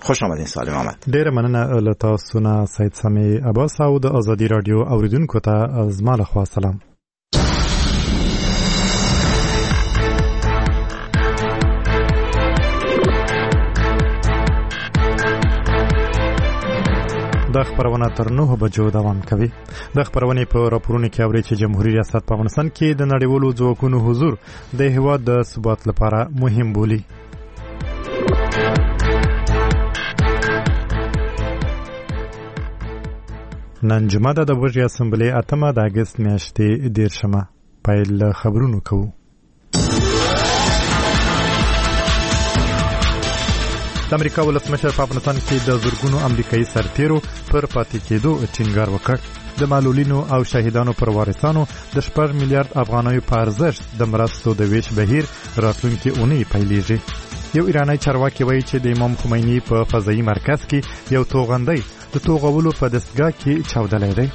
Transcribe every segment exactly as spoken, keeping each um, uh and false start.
خوش آمدین سالم آمد. ډیره مننه له تاسو نه سید سامي عباس او د ازادي رادیو اوریدونکو ته از ما له خوا سلام. د خبرونه تر نهه بجو دوام کوي. د خبرونه په راپورونو کې اوري چې جمهوریت ریاست په افغانستان کې د نړیوالو ځواکونو حضور د هیواد د ثبات لپاره مهم بولي. نن جمعه د وژې اسمبلی اتمه د اګست میاشتې دیرشمه پیل خبرونو کوو. د امریکا ولسمشر په افغانستان کې د زرګونو امریکایي سرتیرو پر پاتې کېدو ټینګار وکړ. د معلولینو او شهیدانو پر وارثانو د شپږ میلیارډ افغانیو په ارزښت د مرستو د ویش بهیر راتلونکي اونۍ پیلېږي. یو ایرانی چارواکي وایي چې د امام خمیني په فضایي مرکز کې یو توغندی د توغولو په دستګاه کې چاودلی دی.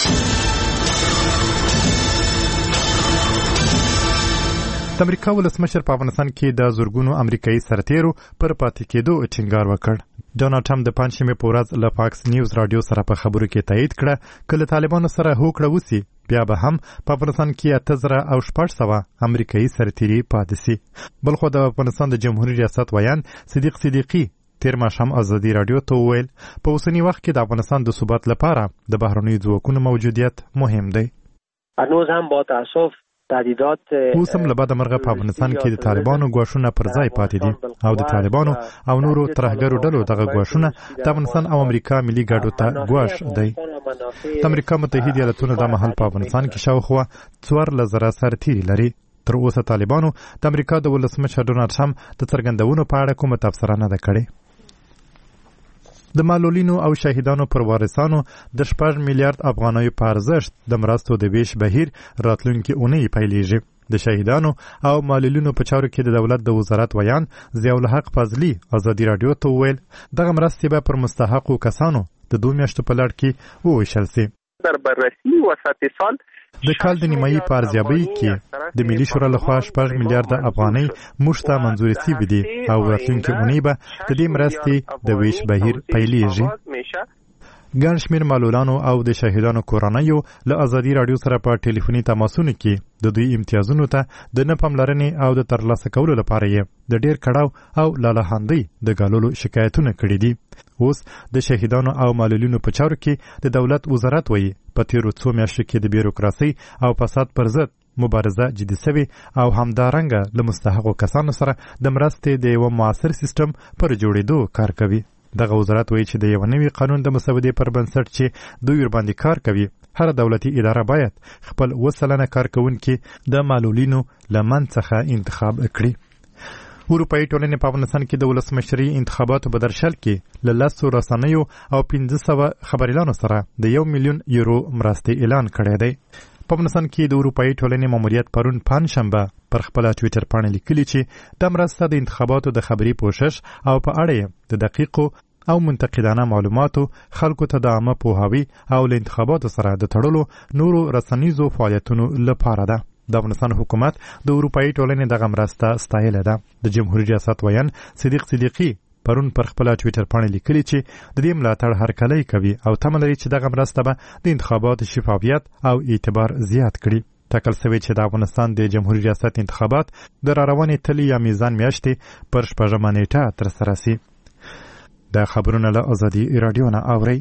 د امریکا ولسمشر په افغانستان کې د زرګونو امریکایي سرتیرو پر پاتې کېدو ټینګار وکړ. ډونالډ ټرمپ د پنځمې په ورځ له فاکس نیوز رادیو سره په خبرو کې تایید کړه چې له طالبانو سره هوکړه وسی بیا به هم په افغانستان کې اته زره او شپږ سوه امریکایي سرتیري پاتې سي. بلخو د افغانستان د جمهوریت ریاست ویان صدیق صدیقي تیر ماښام ازادي رادیو ته وویل په اوسني وخت کې د افغانستان د ثبات لپاره د بهرنیو ځواکونو موجودیت مهم دی. هنوز هم با تاسف تهدیدات اوس هم له بده مرغه په افغانستان کې د طالبانو ګواښونه پر ځای پاتې دي او د طالبانو او نورو ترهګرو ډلو دغه ګواښونه د افغانستان او امریکا ملي ګټو ته ګواښ دی. د امریکا متحده ایالاتونو د مهال په افغانستان کې شاوخوا څوارلس زره سرتیري لري. تر اوسه طالبانو د امریکا د ولسمشر ډونالډ ټرمپ د څرګندونو په اړه کومه تبصره نه ده کړې. د معلولینو او شهیدانو پر وارثانو د شپږ میلیارډ افغانیو په ارزښت د مرستو د ویش بهیر راتلونکي اونۍ پیلېږي. د شهیدانو او معلولینو په چارو کې د دولت د وزارت ویان ضیاء الحق فضلي ازادي رادیو ته وویل دغه مرستې به پر مستحقو کسانو د دوه میاشتو په لړ کې وویشل سي. در بررسی وسط سال د کال د نیمایي په ارزیابۍ کې د ملي شورا لخوا شپږ میلیارډ افغانۍ موږ ته منظورې سوي دي او راتلونکي اونۍ به د دې مرستې د ویش بهیر پیلېږي. ګڼ شمېر معلولانو او د شهیدانو کورنیو له ازادي رادیو سره په ټلیفوني تماسونو کې د دوی امتیازونو ته د نه پاملرنې او د ترلاسه کولو لپاره یې د ډېر کړاو او لالهاندۍ د ګاللو شکایتونه کړي دي. اوس د شهیدانو او معلولینو په چارو کې د دولت وزارت وایي په تیرو څو میاشتو کې د بیروکراسۍ او فساد پر ضد مبارزه جدي سوي او همدارنګه له مستحقو کسانو سره د مرستې د یو معاصر سیستم پر جوړېدو کار کوي. دغه وزارت وایي چې د یو نوي قانون د مسودې پر بنسټ چې دوی ورباندې کار کوي هر دولتي اداره باید خپل وسلنه کارکونکي د معلولینو له منځ څخه انتخاب کړي. اروپایي ټولنې په افغانستان کې د ولسمشري انتخاباتو په درشل کې له لسو رسنیو او پنځه سوه خبریالانو سره د یو میلیون یورو مرستې اعلان کړی دی. په افغانستان کې د اروپایي ټولنې ماموریت پرون پنجشنبه پر خپله ټویټر پاڼه لیکلي چې د مرسته د انتخاباتو د خبري پوښښ او په اړه یې د دقیقو او منتقدانه معلوماتو خلکو ته د عامه پوهاوي او له انتخاباتو سره د تړلو نورو رسنیزو فعالیتونو لپاره ده. د افغانستان حکومت د اروپایي ټولنې دغه مرسته ستایلې ده. د جمهوریت ریاست ویان صدیق صدیقي پرون پر خپل ټویټر باندې لیکلي چې د دې ملاتړ هرکلی کوي او تمه لري چې دغه مرسته به د انتخاباتو شفافیت او اعتبار زیات کړي. ټاکل شوی چې د افغانستان د جمهوریت ریاست انتخابات د راروانې تلې یا میزان میاشتې پر شپږمه نیټه ترسره شي. د خبرونه له ازادي رادیو نه اوري.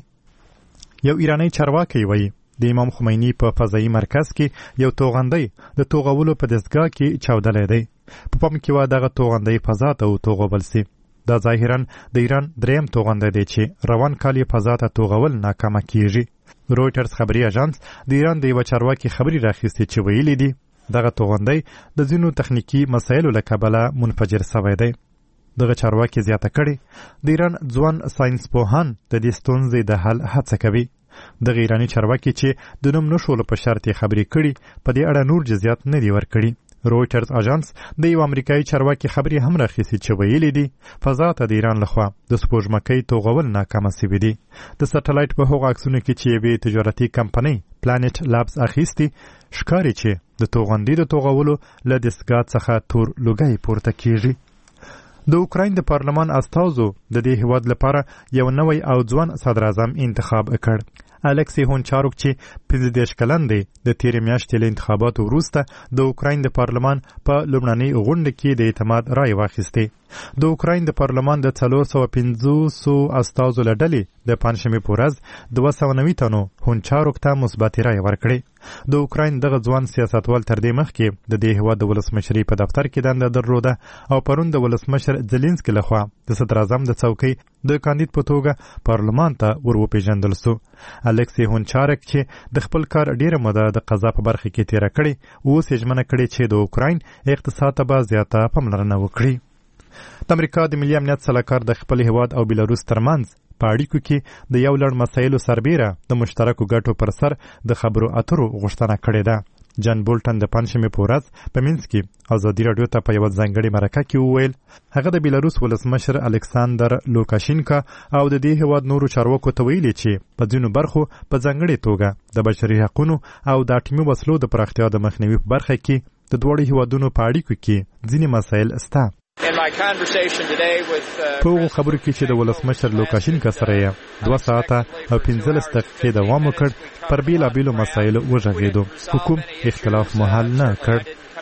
یو ایرانی چارواکي وایي د امام خمیني په فضایي مرکز کې یو توغندی د توغولو په دستګاه کې چاودلی دی. په پام کې و دغه توغندی فضا ته وتوغول سي. دا ظاهرا د ایران دریم توغندی دی چې روان کال یې فضا ته توغول ناکامه کیږي. رویټرز خبري اژانس د ایران د یو چارواکي خبري راخیستې چې ویلي دي دغه توغندی د ځینو تخنیکی مسایلو له کبله منفجر شوی دی. دغه چارواکي زیاته کړي د ایران ځوان ساينس پوهان د دې ستونزې د حل هڅه کوي. د ایرانی چارواکي چې د نوم نشولو په شرط خبرې کړي په دې اړه نور جزئیات نه دی ورکړي. رویټرز اژانس د یو امریکایي چارواکي خبري هم راخیستې چې ویلي دي فضا ته د ایران لخوا د سپوږمکۍ توغول ناکامه شوي دي. د سټلایټ په هغو عکسونو کې چې یوې تجارتي کمپنۍ پلانټ لابس اخیستي ښکاري چې د توغندي د توغولو له دستګاه څخه تور لوګی پورته کیږي. د اوکراین د پارلمان استازو د دې هیواد لپاره یو نوی او ځوان صدر اعظم انتخاب کړ. الکسی هونچاروک چې پنځه دېرش کلن دی د تیرې میاشتې له انتخاباتو وروسته د اوکراین د پارلمان په لومړنۍ غونډه کې د اعتماد رای واخیستې. د اوکراین د پارلمان د څلور سوه پنځوسو استازو له ډلې د پنجشنبې په ورځ دوه سوه نوي تنو هونچاروک ته مثبتې رای ورکړې. د اوکراین دغه ځوان سیاستوال تر دې مخکې د دې هیواد د ولسمشرۍ په دفتر کې دنده درلوده او پرون د ولسمشر زلنسکي لخوا د صدر اعظم د څوکۍ د کاندید په توګه پارلمان ته ور وپېژندل سو. الکسی هونچاروک چې د خپل کار ډیره موده د قضا په برخه کې تیره کړې، اوس یې ژمنه کړې چې د اوکراین اقتصاد ته به زیاته پاملرنه وکړي. د امریکا د ملي امنیت سلاکار د خپل هیواد او بیلاروس ترمنځ په اړیکو کې د یو لړ مسایلو سربیره د مشترکو ګټو پر سر د خبرو اترو غوښتنه کړې ده. جان بولټن د پنجشنبې په ورځ په مینسک کې ازادي راډیو ته په یوه ځانګړې مرکه کې وویل هغه د بیلاروس ولسمشر الکساندر لوکاشینکا او د دې هیواد نورو چارواکو ته ویلي چې په ځینو برخو په ځانګړې توګه د بشري حقونو او د اټومي وسلو د پراختیا د مخنیوي په برخه کې د دواړو هیوادونو په اړیکو کې ځینې مسایل شته. په هغو خبرو کې چې د ولسمشر لوکاشینکا سره یې دوه ساعته او پنځلس دقیقې دوام وکړ پر بېلابېلو مسایلو وغږېدو، خو کوم اختلاف مو حل نه کړ.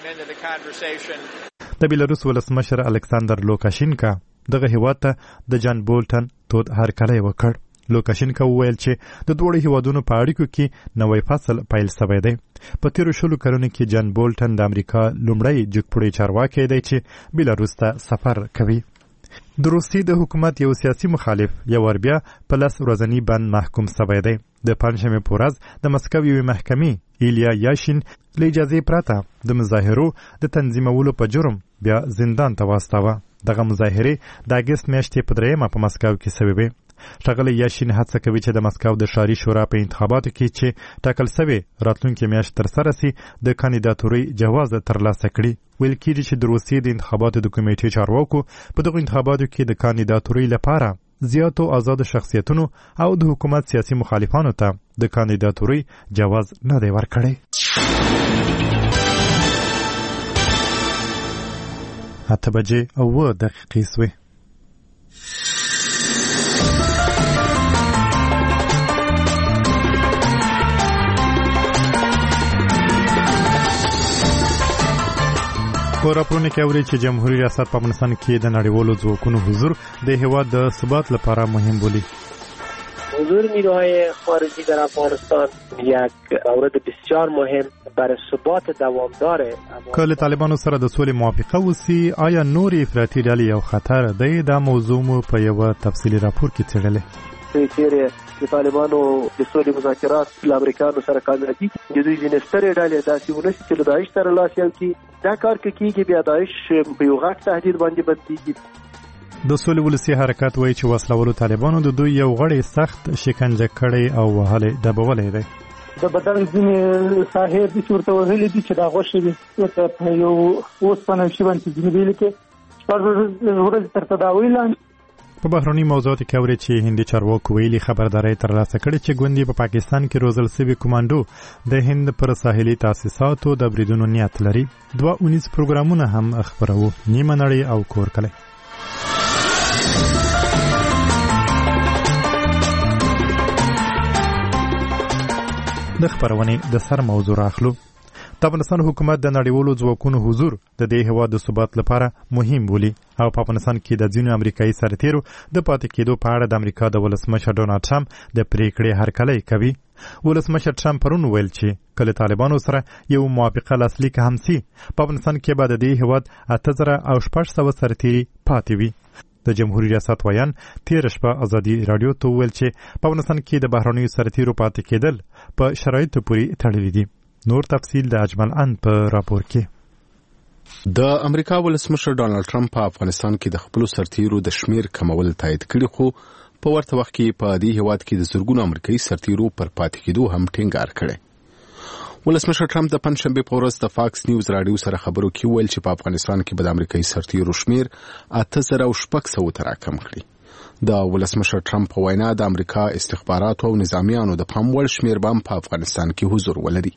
د بیلاروس ولسمشر الکساندر لوکاشینکا دغه هیواد ته د جان بولټن تود هرکلی وکړ. لوکاشینکا وویل چې د دوړو هیوادونو په اړیکو کې نوی فصل پیل شوی دی. په تیرو شلو کلونو کې جان بولټن د امریکا لومړی جګپوړی چارواکی دی چې بیلاروس ته سفر کوي. د روسیې د حکومت یو سیاسي مخالف یو ور بیا په لس ورځني بند محکوم شوی دی. د پنجشنبې په ورځ د مسکو یوې محکمې ایلیا یاشین له اجازې پرته د مظاهرو د تنظیمولو په جرم بیا زندان ته واستاوه. دغه مظاهرې د اګست میاشتې په دریمه په مسکو کې شوې وې. ښاغلی یاشین هڅه کوي چې د مسکو د ښاري شورا په انتخاباتو کې چې ټاکل شوی راتلونکې میاشت ترسره سي د کاندیداتورۍ جواز ترلاسه کړي. ویل کېږي چې د روسیې د انتخاباتو د کمیټې چارواکو په دغو انتخاباتو کې د کاندیداتورۍ لپاره زیاتو آزادو شخصیتونو او د حکومت سیاسي مخالفانو ته د کاندیداتورۍ جواز نه دی ورکړی. اته بجې او اوه دقیقې سوې. په راپورونه کې اوري چې جمهوریت ریاست په افغانستان کې د نړیوالو ځواکونو حضور د هیواد د ثبات لپاره مهم بولي. حضور نیروهای خارجی در افغانستان یک مورد بسیار مهم برای ثبات دوامدار. که له طالبانو سره د سولې موافقه وسی آیا نورې افراطي ډلې یو خطر دی؟ دا موضوع مو په یوه تفصیلي راپور کې څېړلې. چیرې د طالبانو د سولې مذاکرات له امریکایانو سره کامیابي د دوی ځینې سترې ډلې داسې ونه شي چې له داعش سره لاس یو کړي. دا کار که کېږي بیا داعش په یو غټ تهدید باندې بدلېږي. د سولې ولسي حرکت وایي چې وسلهوالو طالبانو د دوی یو غړی سخت شکنجه کړی او وهلی ډبولی دی. د بدن ځینې ساحې دي چې ورته وهلي دي چې دا غوښې دي ورته په یو اوسپنه شي باندې ځینې بیلې کې شپږ ورځې تر تداوۍ لاندې. په بهرني موضوعاتو کې اوري چې هندي چارواکو ویلي خبرداري ترلاسه کړې چې ګوندې په پاکستان کې روزل شوي کمانډو د هند پر ساحلي تاسیساتو د بریدونو نیت لري. دوه اونیز پروګرامونه هم خپروو، نیمه نړۍ او کور کلی. د خپرونې د سر موضوع راخلو. د افغانستان حکومت د نړیوالو ځواکونو حضور د دې هیواد د ثبات لپاره مهم بولي او په افغانستان کې د ځینو امریکایي سرتیرو د پاتې کېدو په اړه د امریکا د ولسمشر ډونالډ ټرمپ د پریکړې هرکلی کوي. ولسمشر ټرمپ پرون ویل چې کله طالبانو سره یو موافقه لاسلیک هم سي په افغانستان کې به د دې هیواد اته زره او شپږ سوه سرتیري پاتې وي. د جمهوریت ریاست ویان تېره شپه ازادي راډیو ته وویل چې په افغانستان کې د بهرنیو سرتیرو پاتې کېدل په شرایطو پورې تړلي دي. نور تفصیل د اجمل ان په راپور کې. د امریکا ولسمشر ډونالډ ټرمپ په افغانستان کې د خپلو سرتیرو د شمیر کمول تایید کړي، خو په ورته وخت کې په دې هیواد کې د زرګونو امریکایي سرتیرو پر پاتې کېدو هم ټینګار کړی. ولسمشر ټرمپ د پنجشنبې په ورځ د فاکس نیوز راډیو سره خبرو کې ویل چې په افغانستان کې به د امریکایي سرتیرو شمیر اته زره او شپږ سوه ته راکم کړي. د ولسمشر ټرمپ په وینا د امریکا استخباراتو او نظامیانو د پام وړ شمیر به هم په افغانستان کې حضور ولري.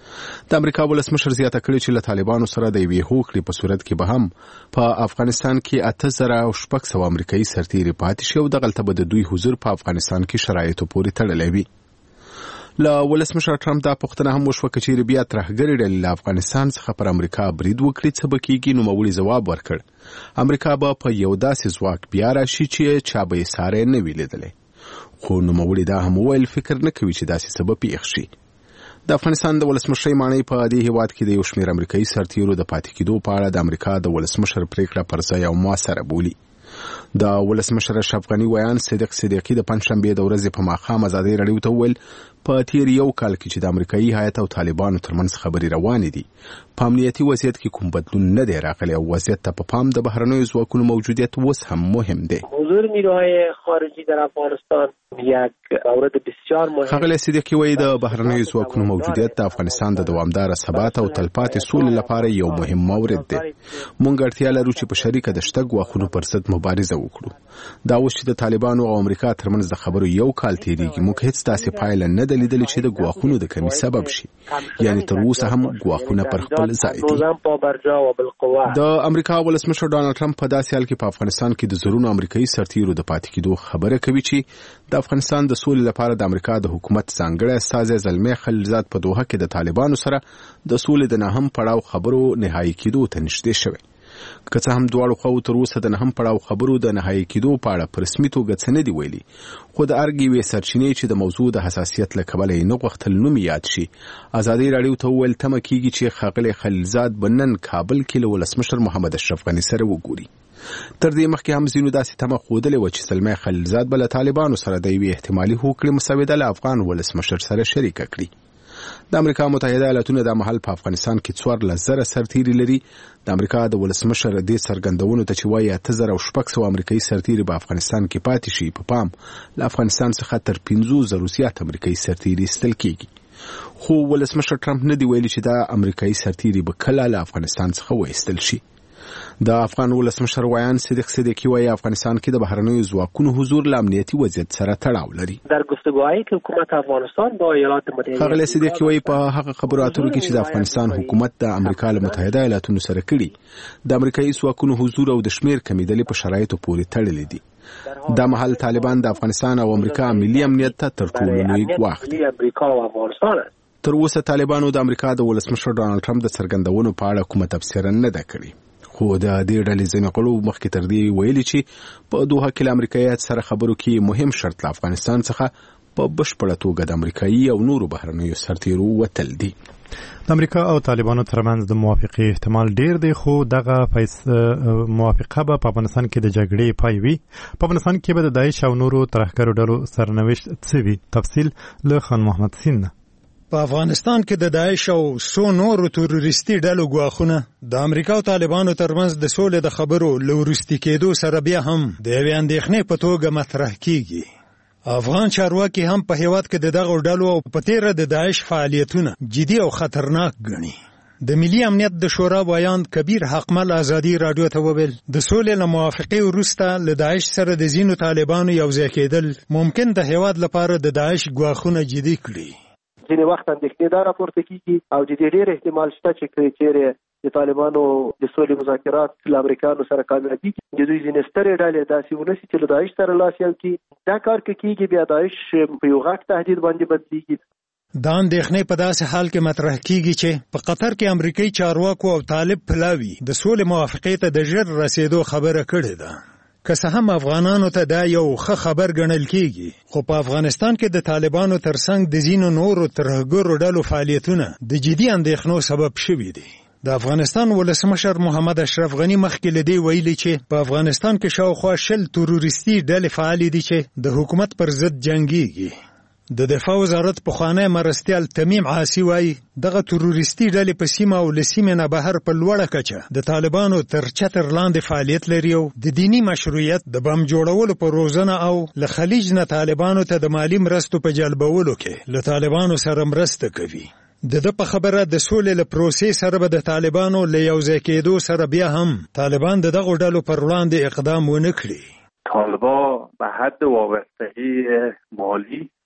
د امریکا ولسمشر زیاته کړې چې له طالبانو سره د یوې هوکړې په صورت کې به هم په افغانستان کې اته زره او شپږ سوه امریکایي سرتیري پاتې شي او دغلته به د دوی حضور په افغانستان کې شرایطو پورې تړلی وي. له ولسمشر ټرمپ دا پوښتنه هم وشوه که چیرې بیا ترهګرې ډلې له افغانستان څخه پر امریکا برید وکړي څه به کېږي. نوموړي ځواب ورکړ امریکا به په یو داسې ځواک بیا راشي چې چا به یې ساری نه وي لیدلی. خو نوموړي دا هم وویل فکر نه کوي چې داسې څه به پېښ شي. د افغانستان د ولسمشرۍ ماڼۍ په دې هیواد کې د یو شمېر امریکایي سرتیرو د پاتې کېدو په اړه د امریکا د ولسمشر پریکړه پر ځای او موثره بولي. د ولسمشر اشرف غني ویان صدیق صدیقي د پنجشنبې د ورځې په ماښام ازادۍ راډیو ته وویل په تیر یو کال کې چې د امریکایي هیات او طالبانو ترمنځ خبرې روانې دي په امنیتي وضعیت کې کوم بدلون نه دی راغلی او وضعیت ته په پام د بهرنیو ځواکونو موجودیت اوس هم مهم دی. حضور نیروهای خارجی در افغانستان یک مورد بسیار مهم. ښاغلی صدیقي وایي د بهرنیو ځواکونو موجودیت د افغانستان د دوامداره ثبات او تلپاتې سولې لپاره یو مهم مورد دی. موږ اړتیا لرو چې په شریکه د شته ګواښونو پر ضد مبارزه وکړو. دا اوس چې د طالبانو او امریکا ترمنځ د خبرو یو کال تېرېږي موږ هیڅ داسې پایله نه ده لیدلې چې د ګواښونو د کمي سبب شي. یعنې تر اوسه هم ګواښونه پر خپل ځای دي. د امریکا ولسمشر ډانلډ ټرمپ په داسې حال کې په افغانستان کې د زرونو امریکایي سرتیرو د پاتې کېدو خبره کوي چې د افغانستان د سولې لپاره د امریکا د حکومت ځانګړی استازی زلمی خلیلزاد په دوحه کې د طالبانو سره د سولې د نهم پړاو خبرو نهایي کېدو ته نږدې شوی. که څه هم دواړو خواو تر اوسه د نهم پړاو خبرو د نهایي کېدو په اړه په رسمي توګه څه نه دي ویلي، خو د ارګ یوې سرچینې چې د موضوع د حساسیت له کبله یې نه غوښتل نوم یاد شي ازادۍ راډیو ته وویل تمه کېږي چې ښاغلی خلیلزاد به نن کابل کې له ولسمشر محمد اشرف غني سره وګوري. تر دې مخکې هم ځینو داسې تمه ښودلې وه چې زلمی خلیلزاد به له طالبانو سره د یوې احتمالي هوکړې مسوده له افغان ولسمشر سره شریکه کړي. د امریکا متحده ایالاتونه د مهال په افغانستان کې څوارلس زره سرتیري لري. د امریکا د ولسمشر دې څرګندونو ته چې وایي اته زره او شپږ سوه امریکایي سرتیري په افغانستان کې پاتې شي په پام له افغانستان څخه تر پنځو زرو زیات امریکایي سرتیري ایستل کېږي. خو ولسمشر ټرمپ نه دی ویلي چې دا امریکایي سرتیري به کله له افغانستان څخه وایستل شي. د افغان ولسمشر ویان صدیق صدیقي وایي افغانستان کې د بهرنیو ځواکونو حضور له امنیتي وضعیت سره تړاو لري. در گفتگوهایی که حکومت افغانستان با ایالات متحده ښاغلی صدیقي وایي په هغه خبرو اترو کې چې د افغانستان حکومت د امریکا له متحده ایالاتونو سره کړي د امریکایي ځواکونو حضور او د شمېر کمیدلې په شرایطو پورې تړلې دي. دا مهال طالبان د افغانستان او امریکا ملي امنیت ته تر ټولو لوی ګواښ دي. تر اوسه طالبانو د امریکا د ولسمشر ډانلډ ټرمپ د څرګندونو په اړه کومه تبصره نه ده کړې. خو د دې ډلې ځینې غړو مخکې تر دې ویلي چې په دوحه کې له امریکایي سره خبرو کې مهم شرط له افغانستان څخه په بشپړه توګه د امریکایي او نورو بهرنیو سرتیرو وتل دي. د امریکا او طالبانو ترمنځ د موافقې احتمال ډیر دی، خو دغه موافقه به په افغانستان کې د جګړې پای وي. په افغانستان کې به د داعش او نورو ترهګرو ډلو سرنوشت څه وي؟ تفصیل له خان محمد سین نه. په افغانستان کې د داعش او څو نورو تروریستي ډلو ګواښونه د امریکا او طالبانو ترمنځ د سولې د خبرو له وروستي کېدو سره بیا هم د یوې اندېښنې په توګه مطرح کېږي. افغان چارواکي هم په هیواد کې د دغو ډلو او په تیره د داعش فعالیتونه جدي او خطرناک ګڼي. د ملي امنیت د شورا ویان کبیر حقمل ازادي راډیو ته وویل د سولې له موافقې وروسته له داعش سره د ځینو طالبانو یوځای کېدل ممکن د هیواد لپاره د داعش ګواښونه جدي کړي. ځینې وخت اندېښنې دا راپورته کېږي او د دې ډېر احتمال شته چې چیرې د طالبانو د سولې مذاکرات له امریکایانو سره کامیابي د دوی ځینې سترې ډلې داسې ونسي چې له داعش سره لاس یو کړي. دا کار که کېږي بیا داعش په یو غټ تهدید باندې بدلېږي. دا اندېښنې په داسې حال کې مطرح کېږي چې په قطر کې امریکایي چارواکو او طالب پلاوي د سولې موافقې ته د ژر رسېدو خبره کړې ده. که څه هم افغانانو ته دا یو ښه خبر ګڼل کېږي، خو په افغانستان کې د طالبانو ترڅنګ د ځینو نورو ترهګرو ډلو فعالیتونه د جدي اندېښنو سبب شوي دي. د افغانستان ولسمشر محمد اشرف غني مخکې له دې ویلي چې په افغانستان کې شاوخوا شل تروریستي ډلې فعالې دي چې د حکومت پر ضد جنګېږي. د دفاع وزارت پخوانی مرستیال تمیم عاصي وایي دغه تروریستي ډلې په سیمه او له سیمې نه بهر په لوړه کچه د طالبانو تر چتر لاندې فعالیت لري او د دینی مشروعیت د بم جوړولو په روزنه او له خلیج نه طالبانو ته د مالی مرستو په جلبولو کې له طالبانو سره مرسته کوي. د ده په خبره د سولې له پروسې سره به د طالبانو له یوځای کېدو سره بیا هم طالبان د دغو ډلو پر وړاندې اقدام ونه کړي. طالبان به حد وابستگی مالی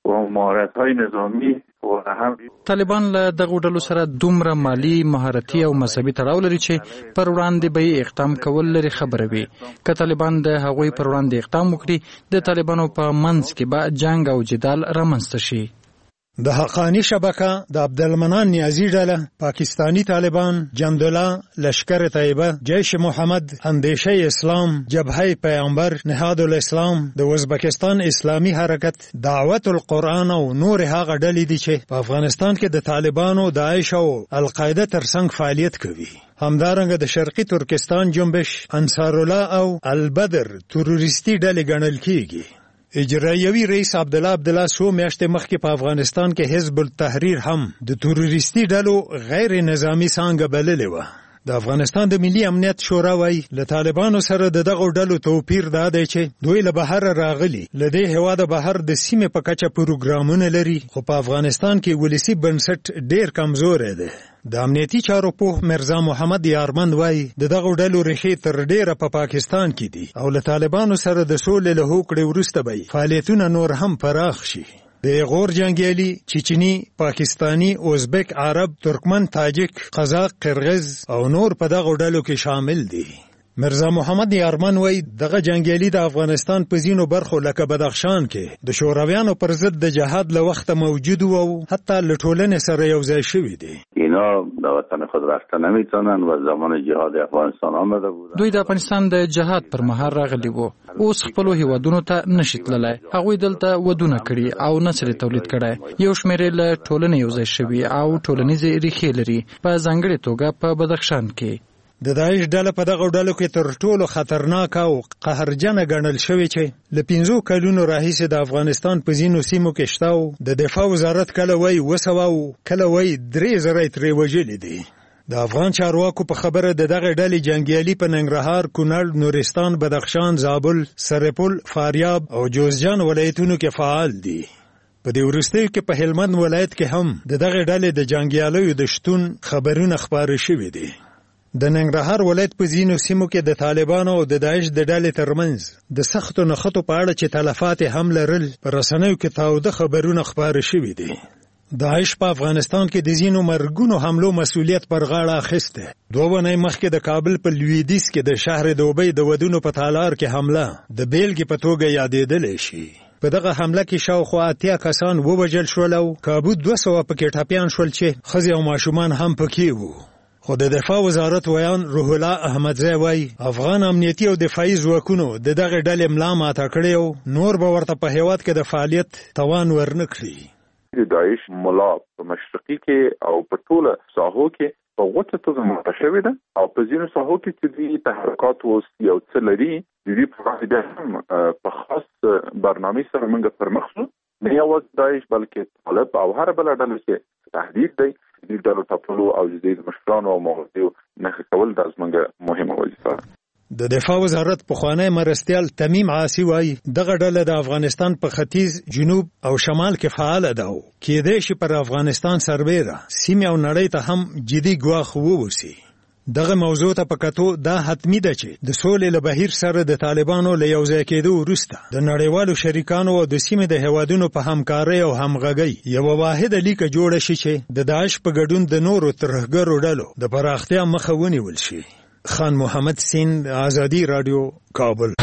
و مهارت‌های نظامی و هم طالبان له دغه ډلو سره دومره مالی مهارتي او مذهبي تړاو لري چې پر وړاندې به اقدام کول لري خبره وي. که طالبان د هغوی پر وړاندې اقدام وکړي د طالبانو په منځ کې به جنگ او جدال رامنځته شي. د حقانی شبکه د عبدالمنان نیازی ډله، پاکستانی طالبان، جندوله، لشکر طیبه، جیش محمد، اندیشه اسلام، جبهه پیامبر، نهاد الاسلام، د ازبکستان اسلامی حرکت، دعوت القرآن او نور هغه ډلې دي چې په افغانستان کې د طالبانو، داعش او القاعده ترڅنګ فعالیت کوي. همدارنګه د شرقي ترکستان جنبش، انصار الله او البدر تروریستي ډلې ګڼل کیږي. اجرایوي رئیس عبدالله عبدالله سو میاشتې مخکې په افغانستان کې حزب التحریر هم د تروریستي ډلو غیر نظامی څانګه بللې وه. د افغانستان د ملي امنیت شورا وایي له طالبانو سره د دغو ډلو توپیر دا دی چې دوی له بهر راغلي، له دې هېواده بهر د سیمې په کچه پروګرامونه لري، خو په افغانستان کې ولسي بنسټ ډیر کمزوری دی. د امنیتي چارو پوه مرزا محمد یارمند وایي د دغو ډلو ریښې تر ډیره په پا پاکستان کې دي او له طالبانو سره د سولې له هوکړې وروسته به فعالیتونه نور هم پراخ شي. د غور جنگیالي، چچني، پاکستانی، ازبک، عرب، ترکمن، تاجک، قزاق، قرغیز او نور په دغو ډلو کې شامل دي. مرزا محمد یارمن وایي دغه جنگیالي د افغانستان په ځینو برخو لکه بدخشان کې د شورویانو پر ضد د جهاد له وخته موجود وو او حتی له ټولنې سره یو ځای شوي دي. اینا د وطن خود رفته نمیتونن و زمان جهاد افغانستان آمده بودن. دوی د افغانستان د جهاد پر مهال راغلي وو، اوس خپلو هیوادونو ته نشي تللی. هغوی دلته ودونه کړي او نسل تولید کړي. یو شمېر له ټولنې یو ځای شوي او ټولنیزې ریښې لري، په ځانګړې توګه په بدخشان کې. د داعش ډله په دغو ډلو کې تر ټولو خطرناک او قهرجنه ګڼل شوې چې له پنځو کلونو راهیسې د افغانستان په ځینو سیمو کې شته او د دفاع وزارت کله وایي اووه سوه او کله وایي درې زره یې ترې وژلي دي. د افغان چارواکو په خبره د دغه ډلې جنګیالي په ننګرهار، کونړ، نورستان، بدخشان، زابل، سرپل، فاریاب او جوزجان ولایتونو کې فعال دي. په دې وروستیو کې په هلمند ولایت کې هم د دغه ډلې د جنګیالیو د شتون خبرونه خپاره شوي دي. د ننګرهار ولایت په ځینو سیمو کې د طالبانو او د داعش د ډلې ترمنځ د سختو نښتو په اړه چې تلفات هم لرل په رسنیو کې تاوده خبرونه خپاره شوي دي. داعش په افغانستان کې د ځینو مرګونو حملو مسؤلیت پر غاړه اخیستی. دوه اونۍ مخکې د کابل په لویدیځ کې د شهر دوبۍ د ودونو په تالار کې حمله د بیلګې په توګه یادېدلی شي. په دغه حمله کې شاوخوا اتیا کسان ووژل شول او کابو دوه سوه پکې ټپیان شول چې ښځې او ماشومان هم پکې وو. خو د دفاع وزارت ویان روح الله احمدزی وایي افغان امنیتي او دفاعي ځواکونو د دغه ډلې ملا ماته کړې او نور به ورته په هېواد کې د فعالیت توان ورنه کړي. د داعش ملا په مشرقي کې او په ټوله ساحو کې په غوټه توګه ماته شوې ده او په ځینو ساحو کې چې دوی تحرکات اوس یو څه لري، د دوی په وړاندې هم په خاص برنامې سره موږ پرمخ ځو. نه یوازې داعش بلکې طالب او هر بله ډله چې تهدید دی د ډلو ټاکلو او د مشرانو او موضوع نښه کول دا زموږ مهمه وظیفه ده. د دفاع وزارت پخوانی مرستیال تمیم عاصي وایي دغه ډله د افغانستان په ختیځ، جنوب او شمال کې فعاله ده او کېدای شي پر افغانستان سربیره سیمې او نړۍ ته هم جدي ګواښ ووسي. دغه موضوع ته په کتو دا حتمی ده چې د سولې له بهیر سره د طالبانو له یو ځای کېدو وروسته د نړیوالو شریکانو او د سیمې د هیوادونو په همکارۍ او همغږۍ یوه واحده لیکه جوړه شي چې د داعش په ګډون د نورو ترهګرو ډلو د پراختیا مخه ونیول شي. خان محمد سین، آزادی رادیو، کابل.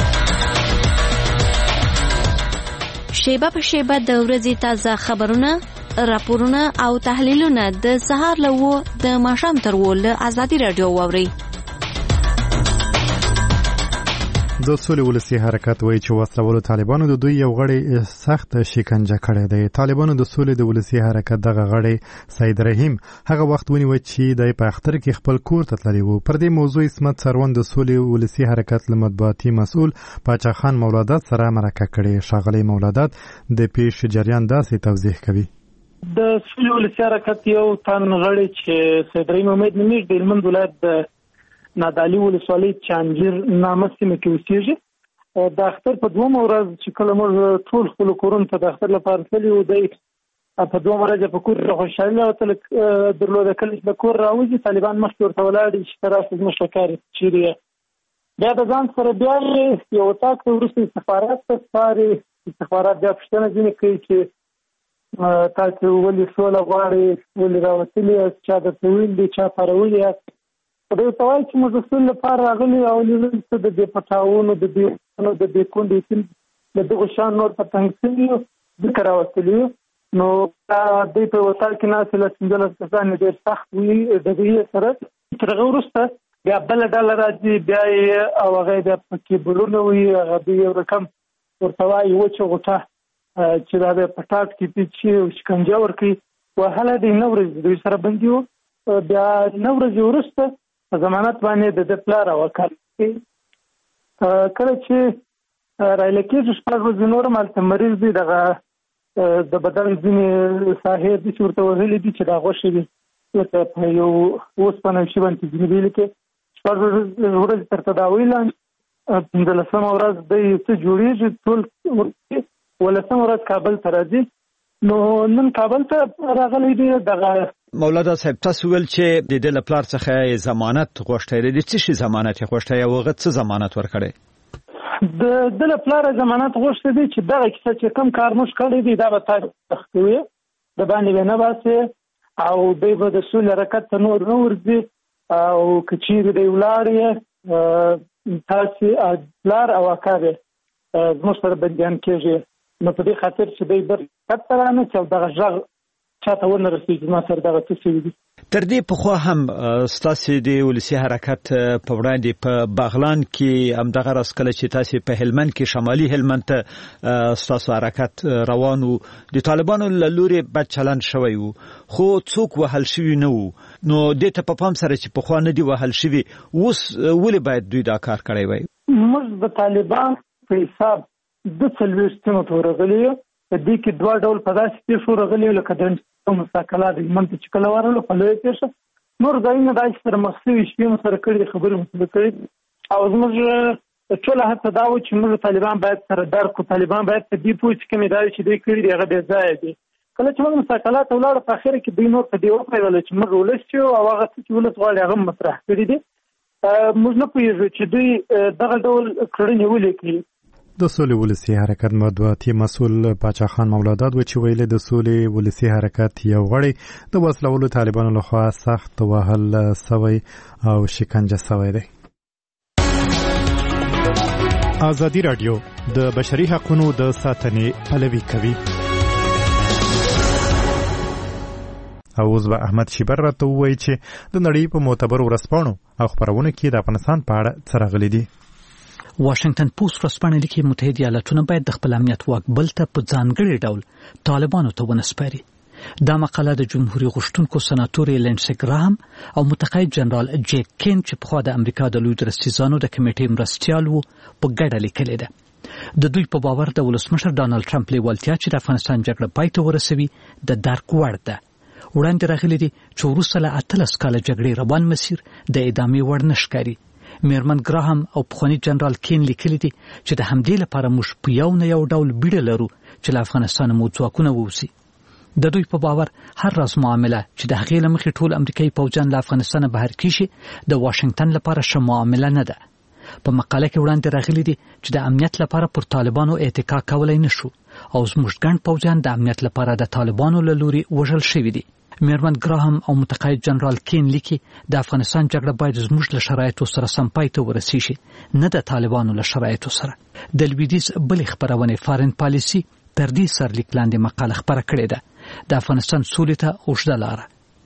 شیبه په شیبه د ورځې تازه خبرونه، راپورونه او تحلیلونه د سهار له اووه د ماښام تر اووه له آزادي رادیو واورئ. د سولې ولسي حرکت وایي چې وسلوالو طالبانو د دوی یو غړی سخت شکنجه کړی دی. طالبانو د سولې د ولسي حرکت دغه غړی سید رحیم هغه وخت ونیوه چې د په اختر کې خپل کور ته تللی و. پر دې موضوع عصمت سروان د سولې ولسي حرکت له مطبوعاتي مسؤل پاچا خان مولادات سره مرکه کړې. ښاغلی مولادات د پیش جریان داسې توضیح کوي. د سولې ولسي حرکت یو تن غړی چې سید رحیم امید نومیږي د هلمند ولایت د نادعلي ولسوالۍ چانجیر نامه سیمه کې اوسېږي. د اختر په دومره ورځ چې کله موږ ټول خپلو کورونو ته د اختر لپاره تللي وو، دی په دومره ورځ په کور کې خوشحالي او درلوده. کله چې د کور راوځي طالبان مخکې ورته ولاړ دي چې ته راسه زموږ ښکار یې چیرې یې. بیا د ځان سره بیا یې یو اتاق ته وروسته استخبارات ته سپاري. استخبارات بیا پوښتنه ځینې کوي چې تاسو ولې سوله غواړئ، ولې راوتلي یاست، چا درته ویل دي، چا پارولي یاست. په دې ته وایي چې موږ د سولې لپاره راغلي او وروسته د دې پټاونو د دې د دې کونډې د دغو شیانو نور په تنګ شوي یو ځکه راوتلي یو. نو دوی په وطن کې ناستې لس پنځلس کسان یې ډېر سخت وي ډبې یې سره. تر هغه وروسته بیا بله ډله راځي، بیا یې او هغه بیا په کیبلونه وي، هغه بیا یو رقم ورته وایي وچه غوټه چې دا بیا په ټاټ کې پیچي او شکنجه ورکوي. وهله دی نه ورځې دوی سره بندي وو. بیا نه ورځې وروسته په ضمانت باندې د ده پلار او اکا کله چې رایله کېږي شپږ ورځې نور هم هلته مریض دي، دغه د بدن ځینې ساحې داسې ورته وهلي دي چې دا غوښې دي لکه په یو اوسپنه شي باندې ځینې بیلې کې شپږ ورځې تر تداوۍ لاندې پنځلسمه ورځ دی څه جوړېږي ټول ولسمه ورځ کابل ته راځي. نو نن کابل ته راغلی دی. دغه مولانا صاحب تاسو ویل چې د دې له پلار څخه ضمانت غوښتی دی، د څه شي ضمانت یې غوښتی او هغه څه ضمانت ورکړی؟ د ده له پلاره ضمانت غوښتی دی چې دغه کیسه چې کوم کار موږ کړی دی دا به تا کوي، د باندې به نه باسې او دی به د سولې حرکت ته نور نه ورځي او که چیرې دی ولاړ یې تاسې پلار او اکا دی زموږ سره بندیان کېږي. نو په دې خاطر چې دی برکت ته رانه چې دغه غږ چاته ونه رسېږي زما سره دغه څه شوي دي. تر دې پخوا هم ستاسې د ولسي حرکت په وړاندې په بغلان کې همدغه راز کله چې تاسې په هلمند کې شمالي هلمند ته ستاسو حرکت روان و د طالبانو له لورې بد چلند شوی و، خو څوک وهل شوي نه وو. نو دې ته په پام سره چې پخوا نه دي وهل شوي، اوس ولې باید دوی دا کار کړی وای؟ موږ د طالبان په حساب د څلوېښت سیمو ته ورغلي یو. په دې کې دوه ډول په داسې پېښو راغلي یو لکه د مساکله د هلمند ته چې کله ورغلو په لویه پېښه نور ځایونه داسې سره مخ شوي شپې مو سره کړي دي، خبرې مو سره کړي او زموږ ټوله هڅه دا وه چې موږ طالبان باید سره درک کړو، طالبان باید په دې پوه چې کومې دا چې دوی کړي دي هغه بې ځایه دي. کله چې موږ مساکله ته ولاړو په اخره کې دوی نور په دې وپوهېدل چې موږ ولس یو او هغه څه چې ولس غواړي هغه مطرح کړي دي. موږ نه پوهېږو چې دوی دغه ډول کړنې ولې کوي. د سولې ولسي حرکت مطبوعاتي مسؤل باچا خان مولاداد و چې ویلي د سولې ولسي حرکت یو غړی د وسلولو طالبانو لخوا سخت وهل سوی او شکنجه سوی دی. ازادي راډیو د بشري حقوقو د ساتنې پلوي کوي. او اوس به احمد شیبر راته ووایي چې د نړۍ په معتبرو ورځپاڼو او خپرونو کې د افغانستان په اړه څه راغلي دي. واشنگټن پوسټ ورځپاڼه لیکي متحده ایالاتونه باید د خپل امنیت واک بل ته په ځانګړي ډول طالبانو ته ونسپاري. دا مقاله د جمهوریت غوښتونکو سناتور لینسي ګراهام او متقاعد جنرال جیک کین چې پخوا د امریکا د لوی درستیزانو د کمیټې مرستیال وو په ګډه لیکلې ده. د دوی په باور د ولسمشر ډانلډ ټرمپ لیوالتیا چې د افغانستان جګړه پای ته ورسوي د درک وړ ده. وړاندې راغلي دي چې وروسته له اتلس کاله جګړې روان مسیر د ادامې وړ نه ښکاري. میرمن ګراهام او پخوانی جنرال کین لیکلي دي چې د همدې لپاره موږ په یو نه یو ډول بیړه لرو چې له افغانستان مو ځواکونه ووځي. د دوی په باور هر راز معامله چې د هغې له مخې ټول امریکایي پوځیان له افغانستانه بهر کیږي د واشنګټن لپاره ښه معامله نه ده. په مقاله کې وړاندې راغلي دي چې د امنیت لپاره پر طالبانو اتکا کولی نه شو او زموږ ګڼ پوځیان د امنیت لپاره د طالبانو له لوري وژل شوي دي. میرمن ګراهام او متقاعد جنرال کین لیکي د افغانستان جګړه باید زموږ له شرایطو سره سم پای ته ورسیږي، نه د طالبانو له شرایطو سره. د لویدیځ بلې خپرونې فارن پالیسي تر دې سرلیک لاندې مقاله خپره کړې ده، د افغانستان سولې ته اوږده لاره.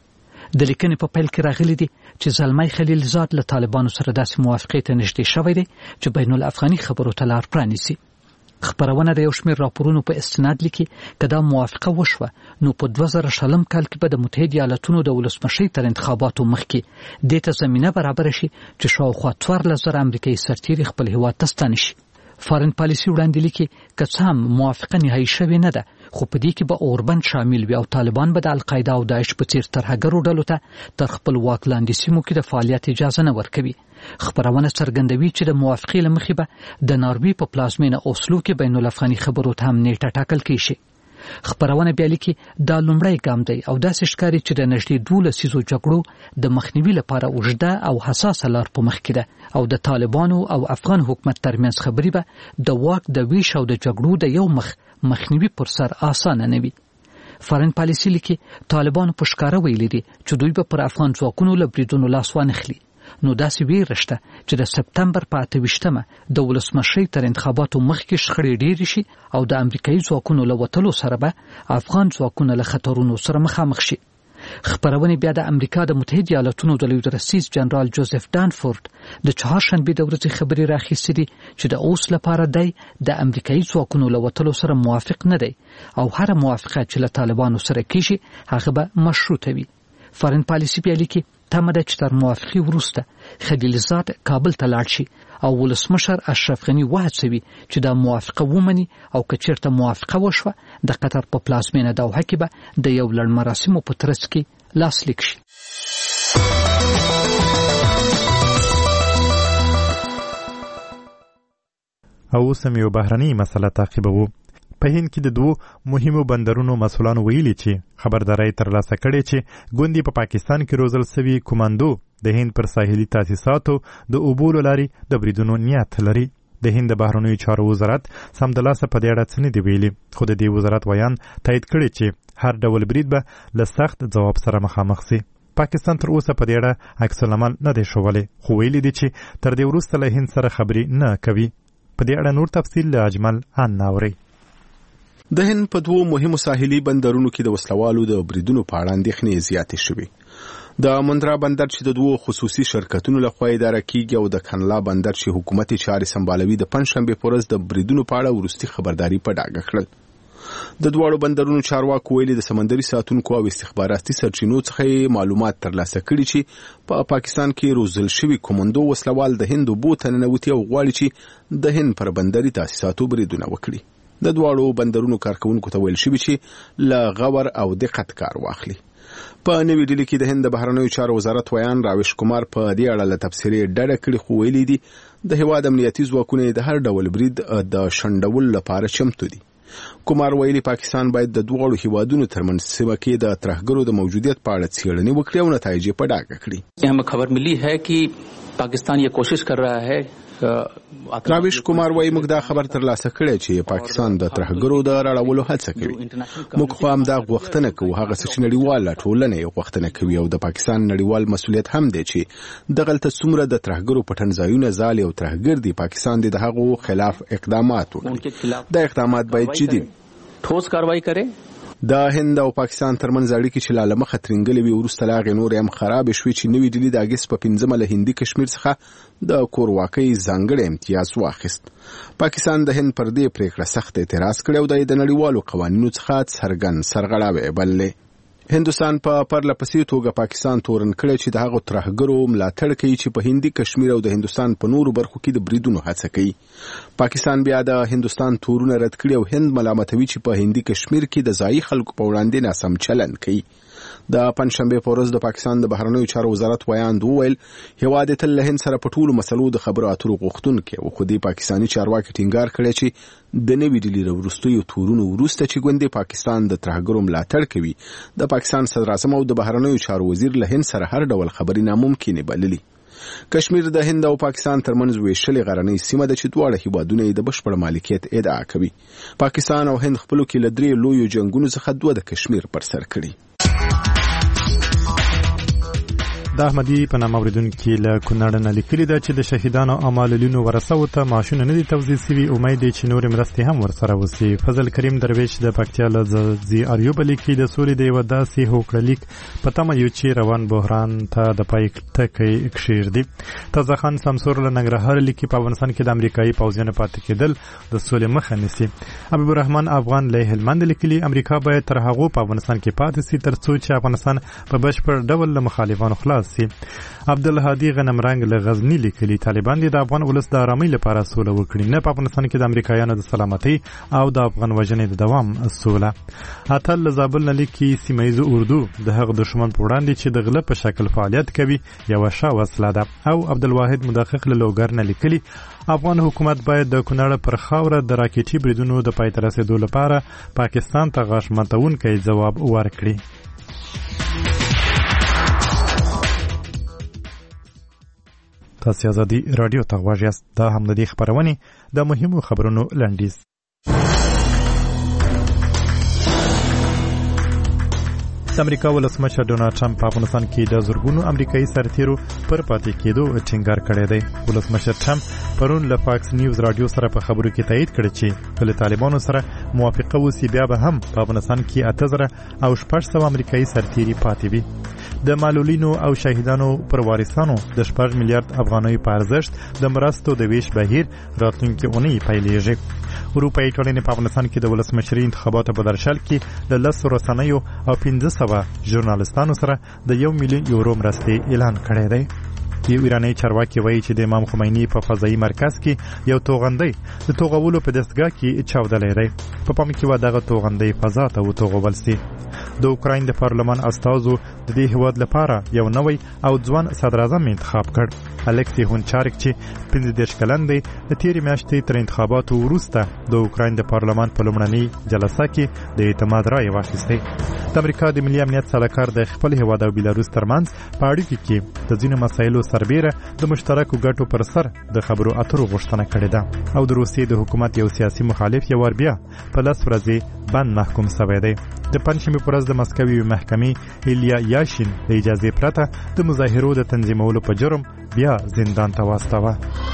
د لیکنې په پیل کې راغلي دي چې زلمی خلیل زاد له طالبانو سره داسې موافقې ته نږدې شوی دی چې بین الافغاني خبرو ته لار پرانیسي. خبرونه د یو شمېر راپورونو په استناد لیکي که دا موافقه وشوه نو په دوه زره شلم کال کې به د متحده ایالاتونو د ولسمشرۍ تر انتخاباتو مخکې دې ته زمینه برابره شي چې شاوخوا څوارلس زره امریکایي سرتیري خپل هېواد ته ستانه شي. فارن پالیسي وړاندې لیکي که څه هم موافقه نهایي شوې نه ده خو په دې کې به اوربند شامل وي او طالبان به د القاعده او داعش په څیر ترهګرو ډلو ته تر خپل واک لاندې سیمو کې د فعالیت اجازه نه ورکوي. خبرونه څرګندوي چې د موافقې له مخې به د ناروې په پلازمینه اوسلو کې بین الافغاني خبرو ته هم نیټه ټاکل کیږي. خبرونه بیا لیکي دا لومړی ګام دی او داسې ښکاري چې د نږدې دوه لسیزو جګړو د مخنیوي لپاره اوږده او حساسه لار په مخ کې ده او د طالبانو او افغان حکومت ترمنځ خبرې به د واک د ویش او د جګړو د یو مخ مخنیوي پر سر اسانه نه وي. فارن پالیسي لیکي طالبان په ښکاره ویلي دي چې دوی به پر افغان ځواکونو له بریدونو لاس وانخلي. نو داسې ویره شته چې د سپتمبر په اته ویشتمه د ولسمشۍ تر انتخاباتو مخکې شخړې ډېرې شي او د امریکایي ځواکونو له وتلو سره به افغان ځواکونه له خطرونو سره مخامخ شي. خبرونه بیا د امریکا د متحده ایالاتونو د لوی رئیس جنرال جوزف دانفورد د چهارشنبه د ورځې خبري راخیستې دي چې د اوس لپاره دی د امریکایي ځواکونو له وتلو سره موافق نه دی او هر موافقت چې له طالبانو سره کیږي هغه به مشروطه وي. فارن پالیسي بیا لیکي تمه ده چې تر موافقې وروسته خلیلزاد کابل ته لاړ شي او ولسمشر اشرف غني وهڅوي چې دا موافقه ومني او که چیرته موافقه وشوه د قطر په پلازمینه دوحه کې به د یو لړ مراسمو په ترڅ کې لاسلیک شي. او اوس هم یو بهرنۍ مسله تعقیبوو. په هند کې د دوو مهمو بندرونو مسؤلانو ویلي چې خبرداري ترلاسه کړې چې ګوندې په پاکستان کې روزل سوي کمانډو د هند پر ساحلي تاسیساتو د اوبو له لارې د بریدونو نیت لري. د هند د بهرنیو چارو وزارت سمدلاسه په دې اړه څه نه دی ویلي، خو د دې وزارت ویان تایید کړی چې هر ډول برید به له سخت ځواب سره مخامخ سي. پاکستان تر اوسه په دې اړه عکس العمل نه دی ښوولی، خو ویلي دي چې تر دې وروسته له هند سره خبرې نه کوي. په دې اړه نور تفصیل له اجمل ان اوري. د هند په دوو مهمو ساحلي بندرونو کې د وسلوالو د بریدونو په اړه اندېښنې زیاتې شوې. د مندرا بندر چې د دوو خصوصي شرکتونو لخوا اداره کیږي او د کنلا بندر چې حکومتي چارې سمبالوي د پنځشنبه په ورځ د بریدونو په اړه وروستي خبرداري په ډاګه کړل. د دواړو بندرونو چارواکو ویلي د سمندري ساتونکو او استخباراتي سرچینو څخه معلومات ترلاسه کړي چې په پا پاکستان کې روزل شوي کومندو وسلوال د هند اوبو ته ننوتي او غواړي چې د هند پر بندري تاسیساتو بریدونه وکړي. د دواړو بندرونو کارکونکو ته ویل شوي چې له غور او دقت کار واخلي. په نوې ډیلي کې د هند د بهرنیو چارو وزارت ویان راویش کومار په دې اړه له تبصرې ډډه کړې، خو ویلي دي د هیواد امنیتي ځواکونه د هر ډول برید د شنډول لپاره چمتو دي. کومار ویلي پاکستان باید د دواړو هیوادونو ترمنځ سیمه کې د ترهګرو د موجودیت په اړه څېړنې وکړي او نتایج یې په ډاګه کړي. हमें खबर मिली है कि पाकिस्तान ये कोशिश कर रहा है. راویش کومار وايي موږ دا خبر ترلاسه کړی چې پاکستان د ترهګرو د راړولو هڅه کوي. موږ خو هم دا غوښتنه کوو هغه څه چې نړیواله ټولنه یې غوښتنه کوي او د پاکستان نړیوال مسؤلیت هم دی چې دغلته څومره د ترهګرو پټنځایونه ځالې او ترهګر دي پاکستان د هغو خلاف اقدامات وکړي. دا اقدامات باید جدي ټوس کاروایی کوي. د هند او پاکستان ترمنځ اړیکې چې لاله مخه ترنګلې وي وروسته لا غي نور هم خراب شوي چې نوې ډیلي د اگست په پنځمه له هندي کشمیر څخه د کورواکۍ ځانګړی امتیاز واخیست. پاکستان د هند پر دې پریکړه سخت اعتراض کړی او د نړیوالو قوانینو څخه څرګند سرغړاوی بللې. هندوستان په پرله پسې توګه پاکستان تورن کړی چې د هغو ترهګرو ملاتړ کوي چې په هندي کشمیر او د هندوستان په نورو برخو کې د بریدونو هڅه کوي. پاکستان بیا د هندوستان تورونه رد کړي او هند ملامتوي چې په هندي کشمیر کې د ځایي خلکو په وړاندې ناسم چلند کوي. د پنځشنبه په ورځ د پاکستان د بهرنیو چارو وزارت ویان وویل هیواد تل له هند سره په ټولو مسلو د خبرو اترو غوښتونکي او خو د پاکستاني چارواکي ټینګار کړی چې د نوې ډیلي وروستیو تورونو وروسته چې ګوندې پاکستان د ترهګرو ملاتړ کوي د پاکستان صدر اعظم او د بهرنیو چارو وزیر له هند سره هر ډول خبرې ناممکنه بللي. کشمیر د هند او پاکستان ترمنځ ویشلې غرنۍ سیمه ده چې دواړه هیوادونه یې د بشپړ مالکیت ادعا کوي. پاکستان او هند خپلو کې له درې لویو جنگونو څخه دوه د کشمیر پر سر کړي. د احمدي په نامه اوریدونکي له کونړ نه لیکلي ده چې د شهیدانو او معلولینو ورثو ته معاشونه نه دي توزیع سوي، امید دی چې نورې مرستې هم ورسره وسي. فضل کریم درویش د پکتیا له ځي اریوب لیکي د سولې د یوه داسې هوکړلیک په تمه یو چې روان بحران ته د پای ټکی کښېږدي. تازه خان سمسور له ننګرهار لیکي په افغانستان کې د امریکایي پوځیانو پاتې کېدل د سولې مخه نیسي. حبیب الرحمن افغان له هلمند لیکلي امریکا باید تر هغو په افغانستان کې پاتې سي تر څو چې افغانستان په بشپړ ډول له مخالفانو خلاص سي. عبدالهادي غنمرنګ له غزنی لیکلي طالبان د افغان ولس د آرامۍ لپاره سوله وکړي، نه په افغانستان کې د امریکایانو د سلامتۍ او د افغان وژنې د دوام سوله. اتل له زابل نه لیکي سیمه ییزو اردو د هغه دښمن په وړاندې چې د غله په شکل فعالیت کوي یوه ښه وسله ده. او عبدالواحد مدقق له لوګر نه لیکلي افغان حکومت باید د کونړ پر خاوره د راکټي بریدونو د پای ته رسېدو لپاره پاکستان ته غاښ ماتونکی ځواب ورکړي. تاسو ازادي رادیو ته غواړئ یاست، دا هم د دې خبرونې د مهمو خبرونو لنډیز. د امریکا ولسمشر ډونالد ټرمپ په افغانستان کې د زورګونو امریکایي سرتیرو پر پاتې کېدو ټینګار کړی دی. ولسمشر ټرمپ پرون له فاکس نیوز رادیو سره په خبرو کې تایید کړی چې کله طالبانو سره موافقه وسی بیا به هم په افغانستان کې اته زره او شپږ سوه امریکایي سرتیري پاتې وي. د معلولینو او شهیدانو پر وارثانو د شپږ میلیارډ افغانیو په ارزښت د مرستو د ویش بهیر راتلونکي اونۍ پیلېږي. اروپایي ټولنې په افغانستان کې د ولسمشري انتخاباتو په درشل کې له لسو رسنیو او پنځه سوه ژورنالستانو سره د یو میلیون یورو مرستې اعلان کړی دی. یو ایرانی چارواکي وایي چې د امام خمیني په فضایي مرکز کې یو توغندی د توغولو په دستګاه کې چاودلی دی. په پام کې و دغه توغندی فضا ته وتوغول سي. د اوکراین د پارلمان استازو د دې هیواد لپاره یو نوی او ځوان صدر اعظم انتخاب کړ. الکسی هونچارک چې پنځه دېرش کلن دی د تېرې میاشتې تر انتخاباتو وروسته د اوکراین د پارلمان په لومړنۍ جلسه کې د اعتماد رایې واخیستی. د امریکا د ملي امنیت سلاکار د خپل هیواد او بیلاروس ترمنځ په اړیکو کې د ځینو مسایلو سربیره د مشترکو ګټو پر سر د خبرو اترو غوښتنه کړې ده او د روسیې د حکومت یو سیاسي مخالف یو ور بیا په لس ورځې بند محکوم شوی دی. د پنځشنبې په ورځ د مسکو یوې محکمې ایلیا یاشین د اجازې پرته د مظاهرو د تنظیمولو په جرم بیا زندان ته واستاوه.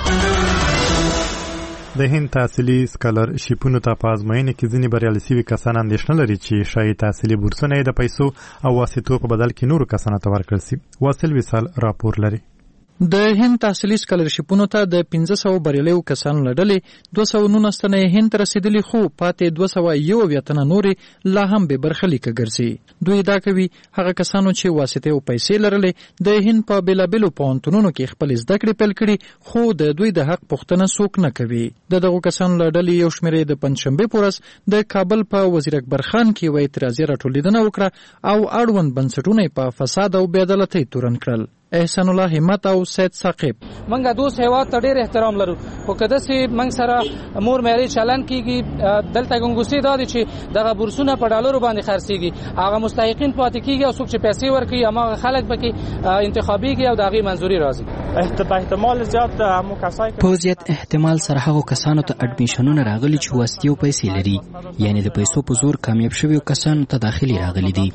د هند تحصیلي سکالرشیپونو ته په ازموینه کې ځینې بریالي شوي کسان اندېښنه لري چې ښایي تحصیلي بورسونه یې د پیسو او واسطو په بدل کې نورو کسانو ته ورکړل شي. واصل وصال راپور لري. د هند تحصیلي سکالرشیپونو ته د پنځه سوه بریالیو کسانو له ډلې دوه سوه نولس تنه یې هند ته رسېدلي خو پاتې دوه سوه یو اویا تنه نورې لا هم بې برخلیکه ګرځي. دوی دا کوي هغه کسانو چې واسطې او پیسې لرلې د هند په بېلابېلو پوهنتونونو کې خپلې زده کړې پیل کړي خو د دوی د حق پوښتنه څوک نه کوي. د دغو کسانو له ډلې یو شمېر د پنجشنبې په ورځ د کابل په وزیر اکبر خان کې یوه اعتراضي راټولیدنه وکړه او اړوند بنسټونه یې په فساد او بېعدالتۍ تورن کړل. احسان الله همت او سید ثاقب منګه دوست هیواد ته ډېر احترام لرو خو کده سي منګ سره مور مېري چلن کیږي دلته ګنګوسي دا دي چې دغه بورسونه په ډالرو باندې خرڅيږي هغه مستحقین پاتې کیږي او څوک چې پیسې ورکوي هغه خلک پکې انتخابيږي او دغه منځوري راځي. احتمال زیات همو کسای په زیات احتمال سره هغه کسانو ته اډمیشنونه راغلي چې واسطې او پیسې لري یعنی د پیسو په زور کامیاب شوي کسانو ته داخلي راغلي دي.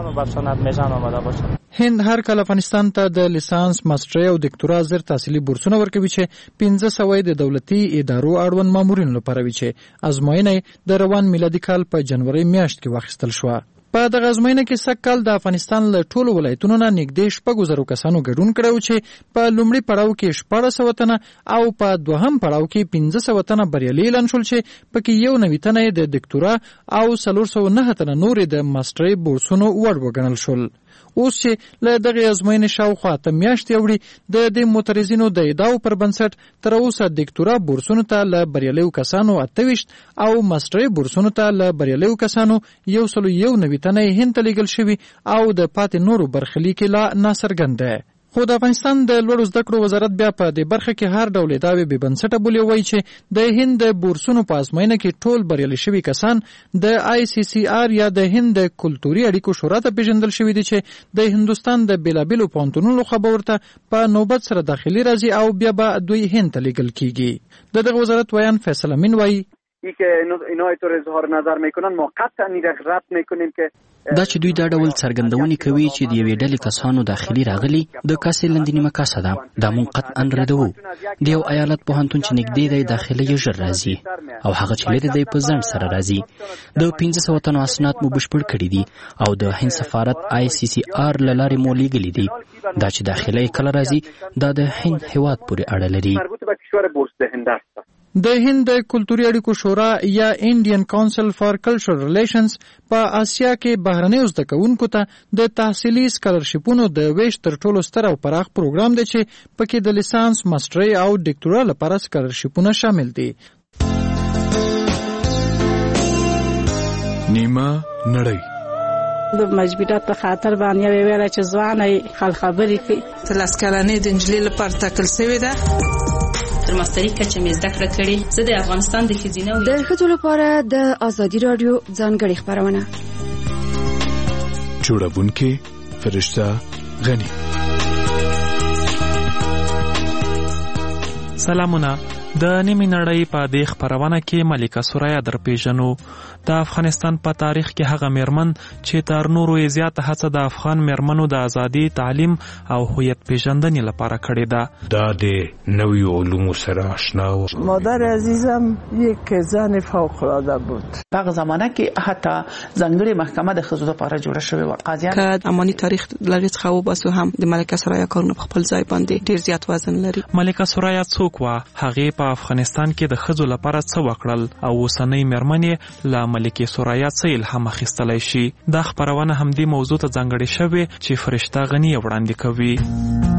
هند هر کله افغانستان ته د لیسانس ماستري او دکتورا زر تحصیلي بورسونه ورکوي چې پنځه سوه د دولتي ادارو اړوند مامورینو لپاره وي چې ازموینه د روان میلادي کال په جنوري میاشت کې واخیستل شوه. په دغه ازموینه کې سږ کال د افغانستان له ټولو ولایتونو نه نږدې شپږو زرو کسانو ګډون کړی و چې په لومړي پړاو کې شپاړس سوه تنه او په دوهم پړاو کې پنځه سوه تنه بریالي اعلان شول چې پکې یو نوي تنه د دکتورا او څلور سوه نهه تنه نورې د ماسترۍ بورسونو وړ وګڼل شول. اوس چې له دغه ازموینې شاوخوا اته میاشتې اوړي د دې معترضینو د ادعاو پر بنسټ تر اوسه دکتورا بورسونو ته له بریالیو کسانو اته ویشت او ماسترۍ بورسونو ته له بریالیو کسانو یو سلو یو نوي تنه یې هند ته لیږل شوي او د پاتې نورو برخلیک لا ناڅرګند دی. خو د افغانستان د لوړو زده کړو وزارت بیا په دې برخه کې هر ډول ادعاوې بې بنسټه بولي او وایي چې د هند د بورسونو په ازموینه کې ټول بریالي شوي کسان د آی سی سی آر یا د هند د کلتوري اړیکو شورا ته پیژندل شوي دي چې د هندوستان د بېلابېلو پوهنتونونو څخه به ورته په نوبت سره داخلي راځي او بیا به دوی هند ته لیږل کیږي. د دغه وزارت ویان فیصل امین وایي ای که اینا اینطور اظهار نظر میکنن ما قطعا این رد میکنیم که دا چې دوی دا ډول څرګندونې کوي چې د یوې ډلې کسانو داخلي راغلي د کاسې لندني مکاسه ده دا مونږ قطعا ردوو. د یو ایالت پوهنتون چې نږدې دی داخله یې ژر راځي او هغه چې لرې دی په ځنډ سره راځي. د پنځه سوه تنو اسناد مو بشپړ کړي دي او د هند سفارت آی سی سی آر له لارې مو لیږلي دي. دا چې داخله یې کله راځي دا د هند هیواد پورې اړه لري. د هند د کلتوري اړیکو شورا یا انډین کونسل فار کلچرل ریلیشنز په آسیا کې بهرنیو زده کوونکو ته د تحصیلي سکالرشیپونو د ویش تر ټولو ستر او پراخ پروګرام دی چې پکې د لیسانس ماستري او ډاکټورا لپاره سکالرشیپونه شامل دي. نیمه نړۍ د مجبورات په خاطر باندې ویل چې ځواني خل خبرې کوي تلاس کلنې د انجلي لپاره تکل شوی ده تر ماستري کچه مې زده کړه کړې. زه د افغانستان د ښځینه د ښځو لپاره د ازادي رادیو ځانګړې خپرونه جوړونکې فرشته غنی. سلامونه د نیمې نړۍ په دې خپرونه کې ملکه سوریا درپېژنو. د افغانستان په تاریخ کې هغه میرمن چې تر نورو یې زیاته هڅه د افغان میرمنو د ازادي، تعلیم او هویت پیژندنې لپاره کړې ده. دا د نویو علومو سره آشنا و. مادر عزیزم یک زن فوق‌العاده بود. په هغه زمانه کې حتی ځانګړې محکمه د ښځو لپاره جوړه شوې وه. قاضیان که اماني تاریخ لږ څخه وباسو هم د ملکه سوریا کارونه په خپل ځای باندې ډیر زیات وزن لري. ملکه سوریا څوک وه؟ هغې په افغانستان کې د ښځو لپاره څه وکړل او اوسنۍ میرمنې له ملکې سوریا څه الهام اخیستلی شي؟ دا خپرونه همدې موضوع ته ځانګړې شوې چې فرشته غني یې وړاندې کوي.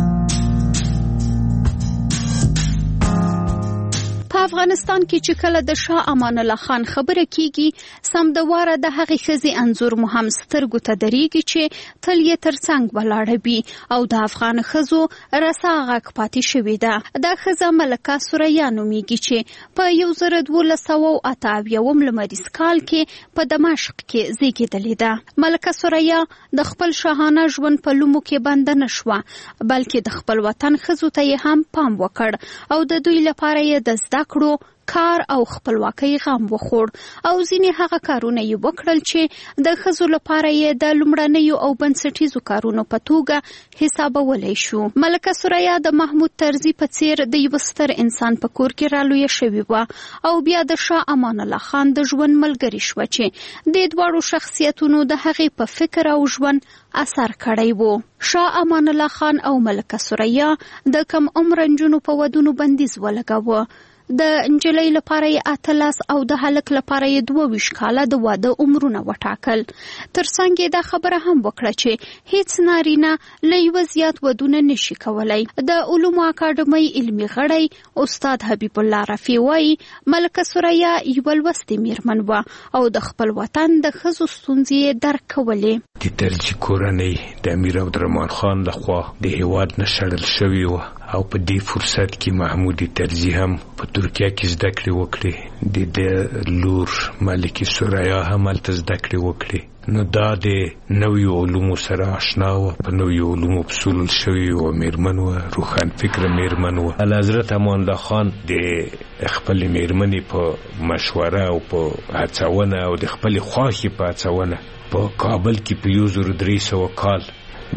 په افغانستان کې چې کله د شاه امان الله خان خبره کیږي سمدواره د هغې ښځې انځور مو هم سترګو ته درېږي چې تل یې تر څنګ ولاړه وي او د افغان ښځو رسا غږ پاتې شوې ده. دا ښځه ملکه سوریا نومیږي چې په یو زر دولس سوه اته اویاوم لمریز کال کې په دمشق کې زیږېدلې ده. ملکه سوریا د خپل شاهانه ژوند په لومو کې بنده نه شوه بلکې د خپل وطن ښځو ته یې هم پام وکړ او د دوی لپاره یې د زده کړو، کار او خپلواکۍ غم وخوړ او ځینې هغه کارونه یې وکړل چې د ښځو لپاره یې د لومړنیو او بنسټیزو کارونو په توګه حسابولی شو. ملکه سوریا د محمود طرزي په څیر د یو ستر انسان په کور کې رالویه شوې وه او بیا د شاه امان الله خان د ژوند ملګرې شوه چې د دواړو شخصیتونو د هغې په فکر او ژوند اثر کړی وو. شاه امان الله خان او ملکه سوریا د کم عمر نجونو په ودونو بندیز ولګاوه. د نجلۍ لپاره یې اتلس او د هلک لپاره یې دوه ویشت کاله د واده عمرونه وټاکل. تر څنګ یې دا خبره هم وکړه چې هیڅ نارینه له یوه زیات ودونه نشي کولی. د علومو اکاډمۍ علمي غړی استاد حبیب الله رفیع وایي ملکه سوریا یوه لوستې میرمن وه او د خپل وطن د ښځو ستونزې یې درک کولې. د طرزي کورنۍ د امیر عبدالرحمن خان لخوا د هیواد نه شړل شوې وه او په دې فرصت کې محمود طرزي هم په ترکیه کې زده کړې وکړې. د د لور ملکې سوریا هم هلته زده کړې وکړې. نو دا د نویو علومو سره آشنا وه، په نویو علومو پسولل شوې وه، میرمن وه، روښان فکره میرمن وه. حضرت امان الله خان د خپلې میرمنې په مشوره او په هڅونه او د خپلې خوښې په هڅونه په کابل کې په یو زر درې سوه کال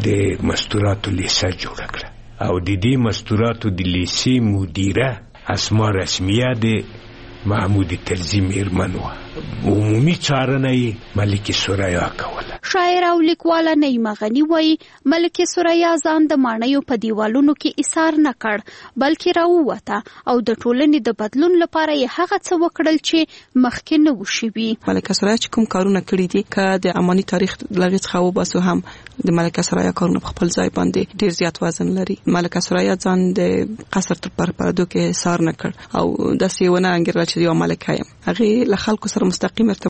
د مستوراتو لیسه جوړه کړه او د دې مستوراتو د لیسې مدیره اسما رسمیه د محمود طرزي میرمن وه. عمومي څارنه یې ملکې سوریا کوله. شاعر او لیکواله نعیمه غني وایي ملکې سوریا ځان د ماڼیو په دیوالونو کې ایثار نه کړ بلکې راووته او د ټولنې د بدلون لپاره یې هغه څه وکړل چې مخکې نه و شوي. ملکه سوریا چې کوم کارونه کړي دي که د اماني تاریخ لږ څخه وباسو هم د ملکه سوریا کارونه په خپل ځای باندې ډیر زیات وزن لري. ملکه سوریا ځان د قصر تر پرپردو کې ایثار نه کړ او داسې ونه انګیرله چې یو ملکه یم. هغې له خلکو سره مستقیم ارتباط